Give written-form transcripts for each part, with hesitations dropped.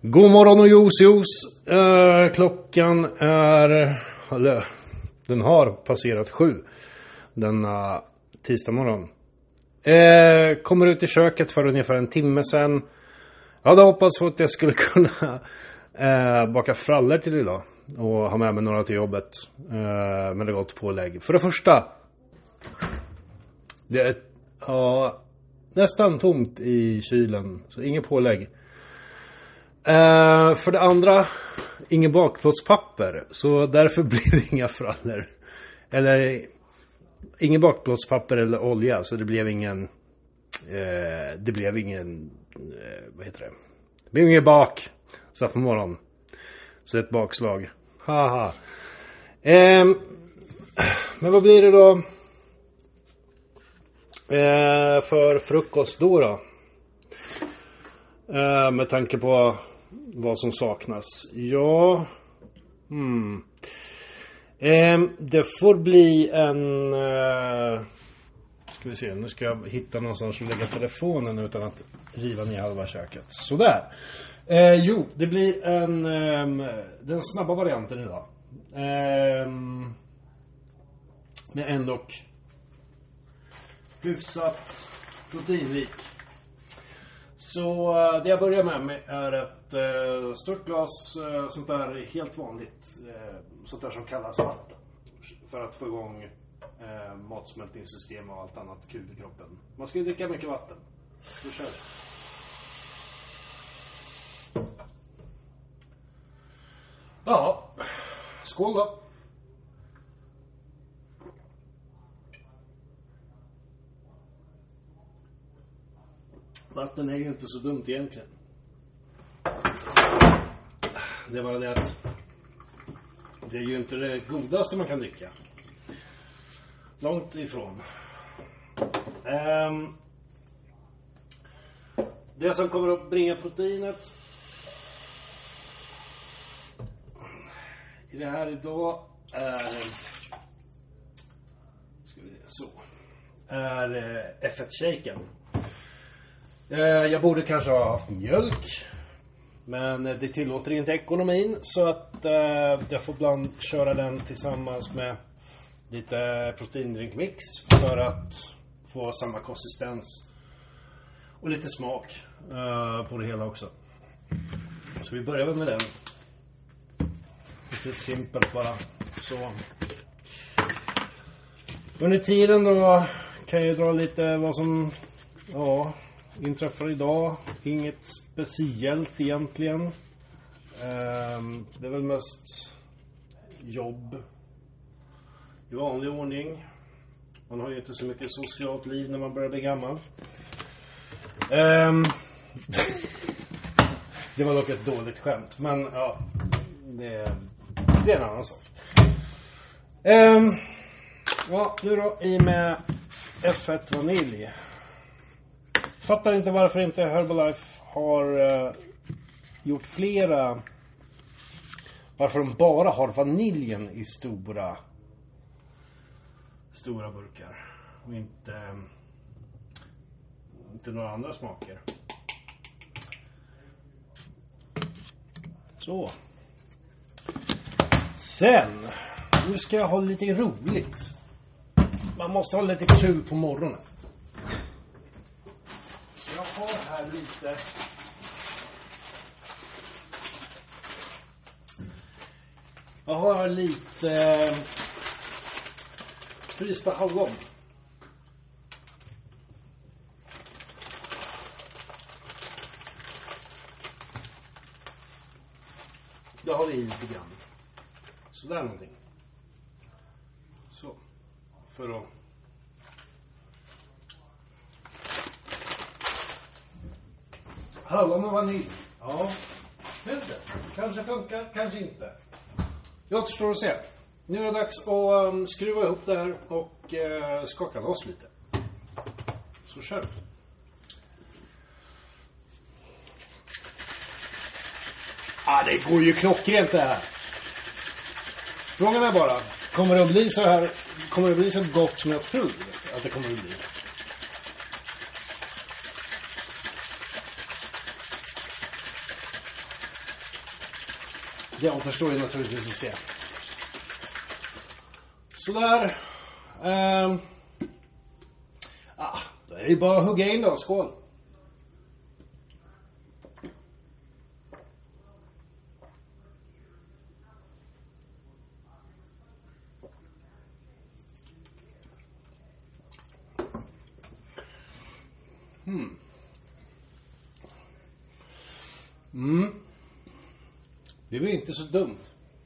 God morgon och jos. Klockan är, eller den har passerat 7 denna tisdag morgon. Kommer ut i köket för ungefär en timme sedan. Jag hade hoppats på att jag skulle kunna baka frallor till idag och ha med mig några till jobbet. Men det har gått pålägg. För det första, det är nästan tomt i kylen, så ingen pålägg. För det andra, ingen bakplåtspapper, så därför blir det inga frallor. Eller ingen bakplåtspapper eller olja, så det blev ingen vad heter det? Det blev ingen bak så på morgon. Så ett bakslag. Haha. Men vad blir det då för frukost då? Med tanke på vad som saknas. Ja. Det får bli en ska vi se, nu ska jag hitta någonstans och lägga telefonen utan att riva ner halva köket. Sådär. Jo, det blir den snabba varianten idag. Men ändå hyfsat proteinrik. Så det jag börjar med är ett stort glas sånt där helt vanligt, sånt där som kallas vatten. För att få igång matsmältningssystem och allt annat kul i kroppen. Man ska ju dricka mycket vatten. Så kör vi. Ja, skål då. Vatten är ju inte så dumt egentligen. Det är bara det att det är ju inte det godaste man kan dricka. Långt ifrån. Det som kommer att bringa proteinet i det här idag är, ska vi se, så är F1-shaken. Jag borde kanske ha haft mjölk, men det tillåter inte ekonomin, så att jag får ibland köra den tillsammans med lite proteindrinkmix för att få samma konsistens och lite smak på det hela också. Så vi börjar väl med den. Lite simpelt bara. Så. Under tiden då kan jag dra lite vad som inträffar idag. Inget speciellt egentligen. Det är väl mest jobb i vanlig ordning. Man har ju inte så mycket socialt liv när man börjar bli gammal. Det var dock ett dåligt skämt. Men ja, det är en annan sak. Ja, nu då i med F1 vanilj. Fattar inte varför inte Herbalife har gjort flera. Varför de bara har vaniljen i stora burkar och inte några andra smaker. Så. Sen, nu ska jag ha lite roligt. Man måste ha lite kul på morgonen. Så jag har här lite frysta hallon. Det har vi i lite grann. Så där någonting. Så. För att hallon och vanilj. Ja. Kanske funkar, kanske inte. Jag återstår att se. Nu är det dags att skruva ihop det här och skaka loss lite. Så kör vi. Det går ju klockrent det här. Frågan är bara, kommer det bli så gott som jag tror att det kommer att bli? Det återstår ju naturligtvis att se. Sådär. Då är det bara att hugga in då. Skål. Det blir inte så dumt.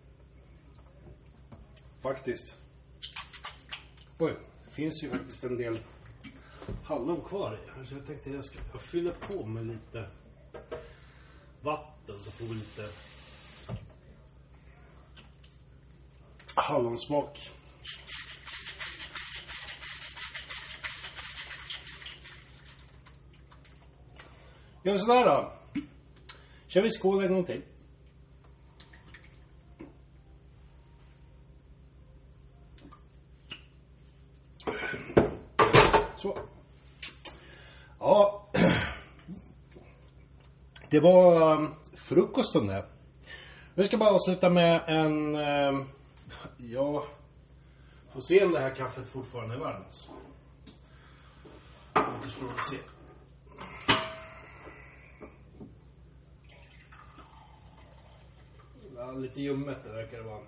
Faktiskt. Oj, det finns ju faktiskt en del hallon kvar i. Så jag tänkte jag ska fylla på med lite vatten så får vi lite hallonsmak. Gör vi sådär då. Kör vi skål en gång till. Så. Ja. Det var frukosten där. Vi ska bara avsluta med en... ja... Får se om det här kaffet fortfarande är varmt. Det förstår vi se. Ja, lite ljummet det verkar det vara.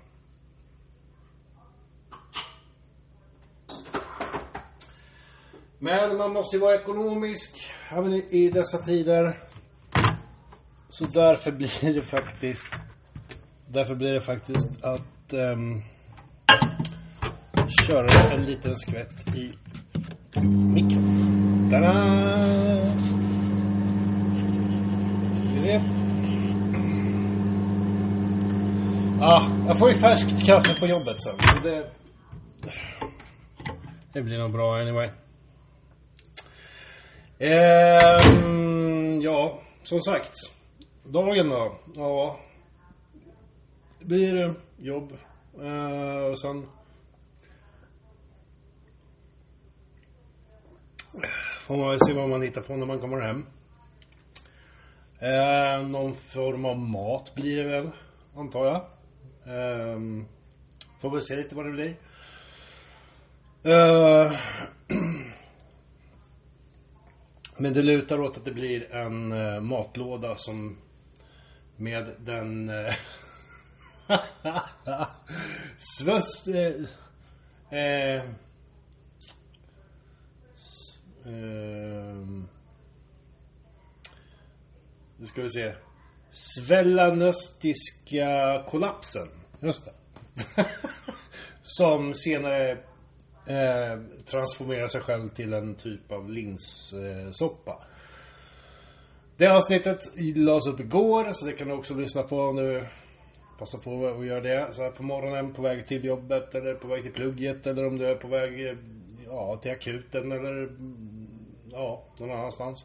Men man måste ju vara ekonomisk även i dessa tider. Så därför blir det faktiskt att köra en liten skvätt i mikron. Tada! Ska vi se. Jag får ju färskt kaffe på jobbet sen. Så det blir nog bra anyway. Ja, som sagt. Dagen då. Ja. Det blir jobb. Och sen får man se vad man hittar på när man kommer hem. Någon form av mat blir det väl, antar jag. Får väl se lite vad det blir. Men det lutar åt att det blir en matlåda som med den nu ska vi se. Svellanöstiska kollapsen. Just det. Som senare transformerar sig själv till en typ av linssoppa. Det avsnittet lades upp igår, så det kan du också lyssna på om du passar på att göra det så här på morgonen på väg till jobbet eller på väg till plugget, eller om du är på väg till akuten eller någon annanstans.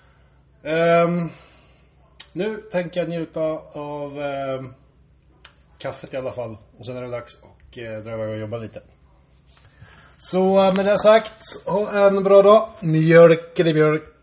Nu tänker jag njuta av kaffet i alla fall, och sen är det dags och dra iväg och jobba lite. Så med det sagt, ha en bra dag. Mjölk eller björk.